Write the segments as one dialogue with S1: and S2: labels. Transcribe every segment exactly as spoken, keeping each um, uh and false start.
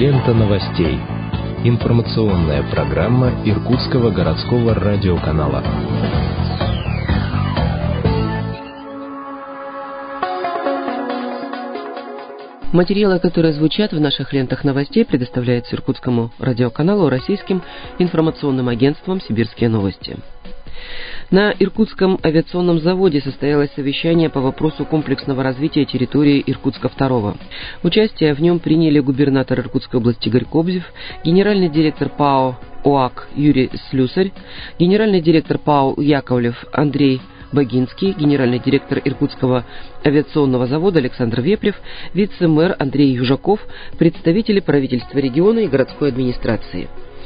S1: Лента новостей. Информационная программа Иркутского городского радиоканала.
S2: Материалы, которые звучат в наших лентах новостей, предоставляются Иркутскому радиоканалу российским информационным агентством «Сибирские новости». На Иркутском авиационном заводе состоялось совещание по вопросу комплексного развития территории Иркутска-второго. Участие в нем приняли губернатор Иркутской области Игорь Кобзев, генеральный директор ПАО ОАК Юрий Слюсарь, генеральный директор ПАО Яковлев Андрей Багинский, генеральный директор Иркутского авиационного завода Александр Веплев, вице-мэр Андрей Южаков, представители правительства региона и городской администрации.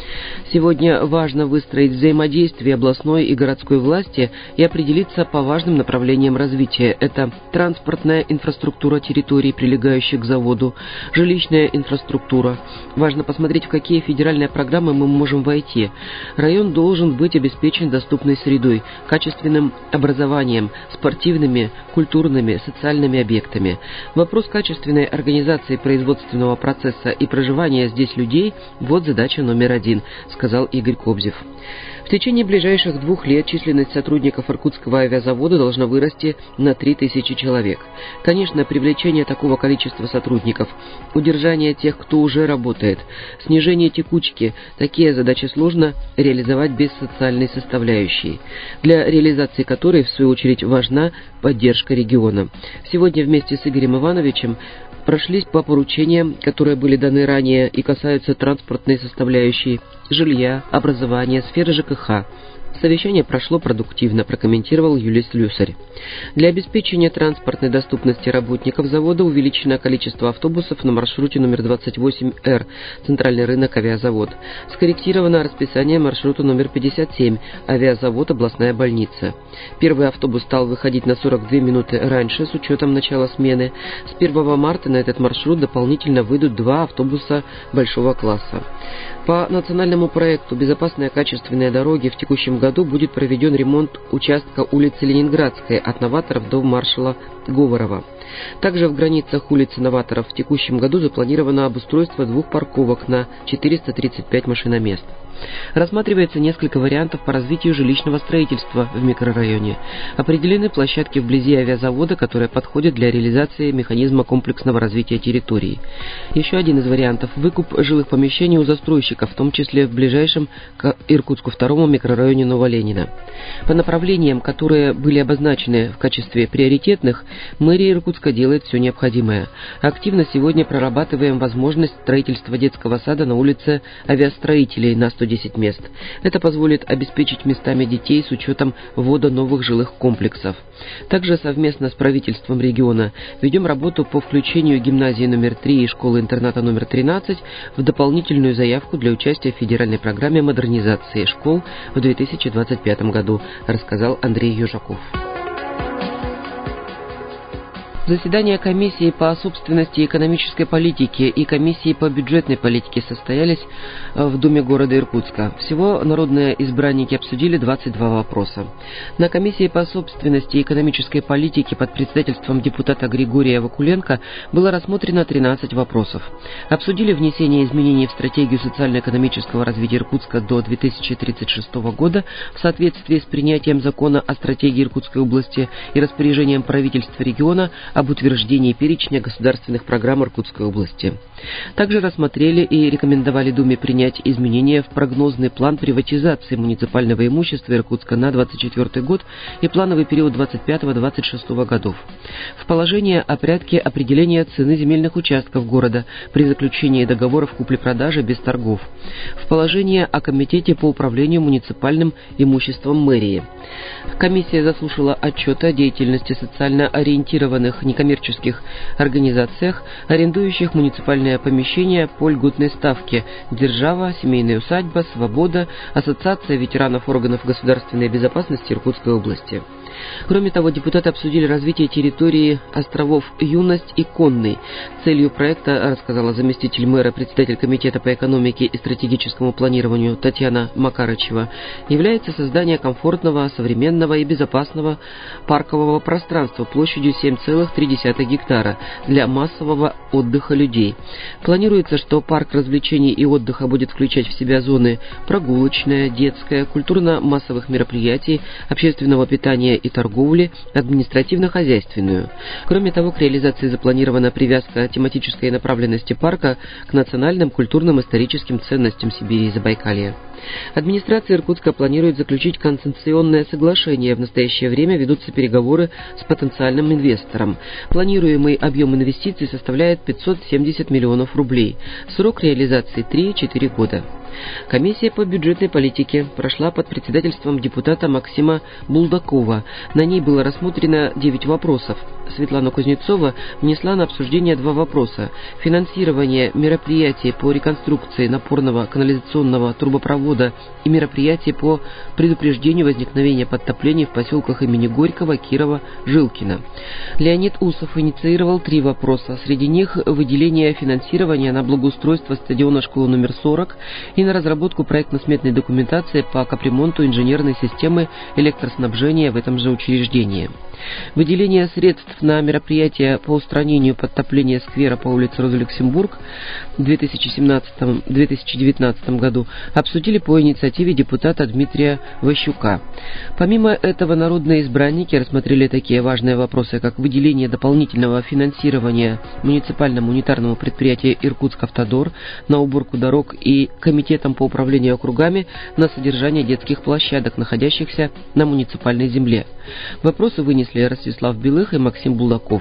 S2: Сегодня важно выстроить взаимодействие областной и городской власти и определиться по важным направлениям развития. Это транспортная инфраструктура территорий, прилегающих к заводу, жилищная инфраструктура. Важно посмотреть, в какие федеральные программы мы можем войти. Район должен быть обеспечен доступной средой, качественным образованием, спортивными, культурными, социальными объектами. Вопрос качественной организации производственного процесса и проживания здесь людей – вот задача номер один, сказал Игорь Кобзев. В течение ближайших двух лет численность сотрудников Иркутского авиазавода должна вырасти на три тысячи человек. Конечно, привлечение такого количества сотрудников, удержание тех, кто уже работает, снижение текучки – такие задачи сложно реализовать без социальной составляющей, для реализации которой, в свою очередь, важна поддержка региона. Сегодня вместе с Игорем Ивановичем прошлись по поручениям, которые были даны ранее и касаются транспортной составляющей, жилья, образования, сферы ЖКХ. Совещание прошло продуктивно, прокомментировал Юрий Слюсарь. Для обеспечения транспортной доступности работников завода увеличено количество автобусов на маршруте номер двадцать восемь Р, центральный рынок авиазавод. Скорректировано расписание маршрута номер пятьдесят семь, авиазавод областная больница. Первый автобус стал выходить на сорок две минуты раньше с учетом начала смены. С первого марта на этот маршрут дополнительно выйдут два автобуса большого класса. По национальному проекту «Безопасные качественные дороги» в текущем году будет проведен ремонт участка улицы Ленинградской от Новаторов до маршала Говорова. Также в границах улицы Новаторов в текущем году запланировано обустройство двух парковок на четыреста тридцать пять машиномест. Рассматривается несколько вариантов по развитию жилищного строительства в микрорайоне. Определены площадки вблизи авиазавода, которые подходят для реализации механизма комплексного развития территории. Еще один из вариантов – выкуп жилых помещений у застройщиков, в том числе в ближайшем к Иркутску-второму микрорайоне Новоленина. По направлениям, которые были обозначены в качестве приоритетных, мэрия Иркутска делает все необходимое. Активно сегодня прорабатываем возможность строительства детского сада на улице Авиастроителей на сто десять мест. Это позволит обеспечить местами детей с учетом ввода новых жилых комплексов. Также совместно с правительством региона ведем работу по включению гимназии номер три и школы-интерната номер тринадцать в дополнительную заявку для участия в федеральной программе модернизации школ в две тысячи двадцать пятом году, рассказал Андрей Южаков. Заседания комиссии по собственности и экономической политике и комиссии по бюджетной политике состоялись в Думе города Иркутска. Всего народные избранники обсудили двадцать два вопроса. На комиссии по собственности и экономической политике под председательством депутата Григория Вакуленко было рассмотрено тринадцать вопросов. Обсудили внесение изменений в стратегию социально-экономического развития Иркутска до две тысячи тридцать шестого года в соответствии с принятием закона о стратегии Иркутской области и распоряжением правительства региона об утверждении перечня государственных программ Иркутской области. Также рассмотрели и рекомендовали Думе принять изменения в прогнозный план приватизации муниципального имущества Иркутска на двадцать четвёртый год и плановый период двадцать пятого — двадцать шестого годов. В положение о порядке определения цены земельных участков города при заключении договоров купли-продажи без торгов. В положение о комитете по управлению муниципальным имуществом мэрии. Комиссия заслушала отчеты о деятельности социально ориентированных некоммерческих организациях, арендующих муниципальные помещения по льготной ставке: «Держава», «Семейная усадьба», «Свобода», Ассоциация ветеранов органов государственной безопасности Иркутской области. Кроме того, депутаты обсудили развитие территории островов Юность и Конный. Целью проекта, рассказала заместитель мэра, председатель комитета по экономике и стратегическому планированию Татьяна Макарычева, является создание комфортного, современного и безопасного паркового пространства площадью семь целых три десятых гектара для массового отдыха людей. Планируется, что парк развлечений и отдыха будет включать в себя зоны прогулочная, детская, культурно-массовых мероприятий, общественного питания и торговли, административно-хозяйственную. Кроме того, к реализации запланирована привязка тематической направленности парка к национальным культурным историческим ценностям Сибири и Забайкалья. Администрация Иркутска планирует заключить концессионное соглашение. В настоящее время ведутся переговоры с потенциальным инвестором. Планируемый объем инвестиций составляет пятьсот семьдесят миллионов рублей. Срок реализации три-четыре года. Комиссия по бюджетной политике прошла под председательством депутата Максима Булдакова. На ней было рассмотрено девять вопросов. Светлана Кузнецова внесла на обсуждение два вопроса: финансирование мероприятий по реконструкции напорного канализационного трубопровода и мероприятий по предупреждению возникновения подтоплений в поселках имени Горького, Кирова, Жилкина. Леонид Усов инициировал три вопроса. Среди них выделение финансирования на благоустройство стадиона школы номер сорок и на разработку проектно-сметной документации по капремонту инженерной системы электроснабжения в этом же учреждении. Выделение средств на мероприятия по устранению подтопления сквера по улице Роза Люксембург в две тысячи семнадцатом — две тысячи девятнадцатом году обсудили по инициативе депутата Дмитрия Ващука. Помимо этого, народные избранники рассмотрели такие важные вопросы, как выделение дополнительного финансирования муниципальному унитарному предприятию «Иркутск-Автодор» на уборку дорог и комитетом по управлению округами на содержание детских площадок, находящихся на муниципальной земле. Вопросы вынесли Ростислав Белых и Максим Булдаков.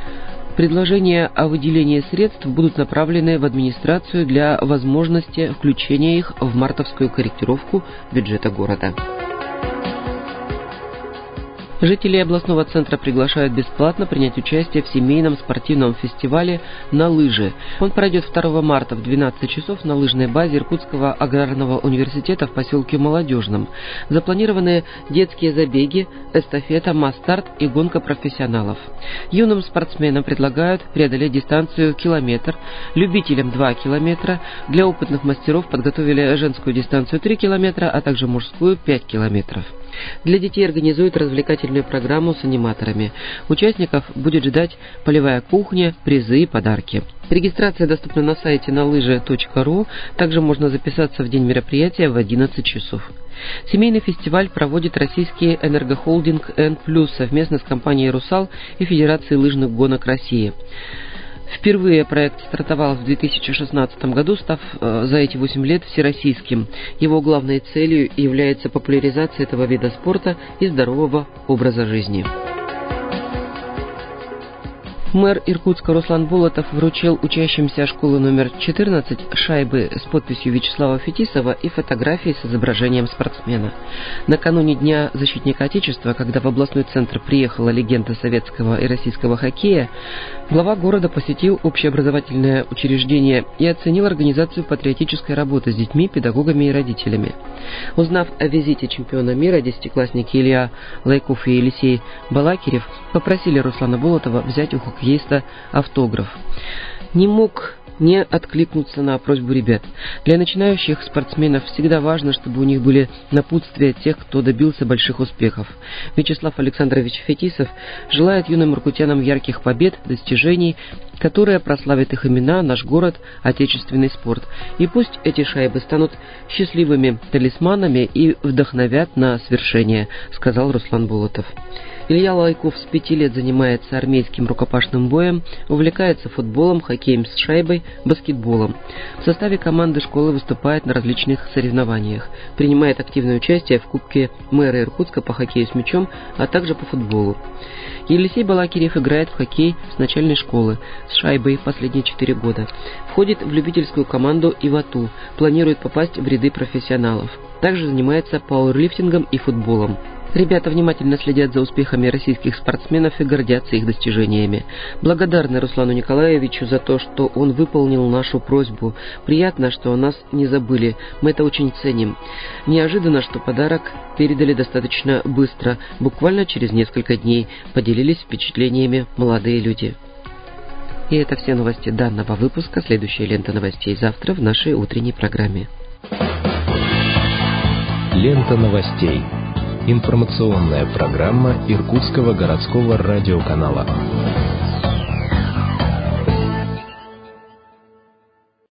S2: Предложения о выделении средств будут направлены в администрацию для возможности включения их в мартовскую корректировку бюджета города. Жителей областного центра приглашают бесплатно принять участие в семейном спортивном фестивале «На лыжи». Он пройдет второго марта в двенадцать часов на лыжной базе Иркутского аграрного университета в поселке Молодежном. Запланированы детские забеги, эстафета, масс-старт и гонка профессионалов. Юным спортсменам предлагают преодолеть дистанцию километр, любителям два километра. Для опытных мастеров подготовили женскую дистанцию три километра, а также мужскую пять километров. Для детей организуют развлекательную программу с аниматорами. Участников будет ждать полевая кухня, призы и подарки. Регистрация доступна на сайте на лыжи точка ру. Также можно записаться в день мероприятия в одиннадцать часов. Семейный фестиваль проводит российский энергохолдинг «Н плюс» совместно с компанией «Русал» и Федерацией лыжных гонок России. Впервые проект стартовал в две тысячи шестнадцатом году, став э, за эти восемь лет всероссийским. Его главной целью является популяризация этого вида спорта и здорового образа жизни. Мэр Иркутска Руслан Болотов вручил учащимся школы номер четырнадцать шайбы с подписью Вячеслава Фетисова и фотографии с изображением спортсмена. Накануне Дня защитника Отечества, когда в областной центр приехала легенда советского и российского хоккея, глава города посетил общеобразовательное учреждение и оценил организацию патриотической работы с детьми, педагогами и родителями. Узнав о визите чемпиона мира, десятиклассники Илья Лайков и Елисей Балакирев попросили Руслана Болотова взять у хоккеиста автограф. Не мог не откликнуться на просьбу ребят. Для начинающих спортсменов всегда важно, чтобы у них были напутствия тех, кто добился больших успехов. Вячеслав Александрович Фетисов желает юным иркутянам ярких побед, достижений, которые прославят их имена, наш город, отечественный спорт. И пусть эти шайбы станут счастливыми талисманами и вдохновят на свершение, сказал Руслан Болотов. Илья Лайков с пяти лет занимается армейским рукопашным боем, увлекается футболом, хоккеем с шайбой, баскетболом. В составе команды школы выступает на различных соревнованиях, принимает активное участие в Кубке мэра Иркутска по хоккею с мячом, а также по футболу. Елисей Балакирев играет в хоккей с начальной школы, с шайбой последние четыре года. Входит в любительскую команду «Ивату», планирует попасть в ряды профессионалов. Также занимается пауэрлифтингом и футболом. Ребята внимательно следят за успехами российских спортсменов и гордятся их достижениями. Благодарны Руслану Николаевичу за то, что он выполнил нашу просьбу. Приятно, что о нас не забыли. Мы это очень ценим. Неожиданно, что подарок передали достаточно быстро, буквально через несколько дней. Поделились впечатлениями молодые люди. И это все новости данного выпуска. Следующая лента новостей завтра в нашей утренней программе.
S1: Лента новостей. Информационная программа Иркутского городского радиоканала.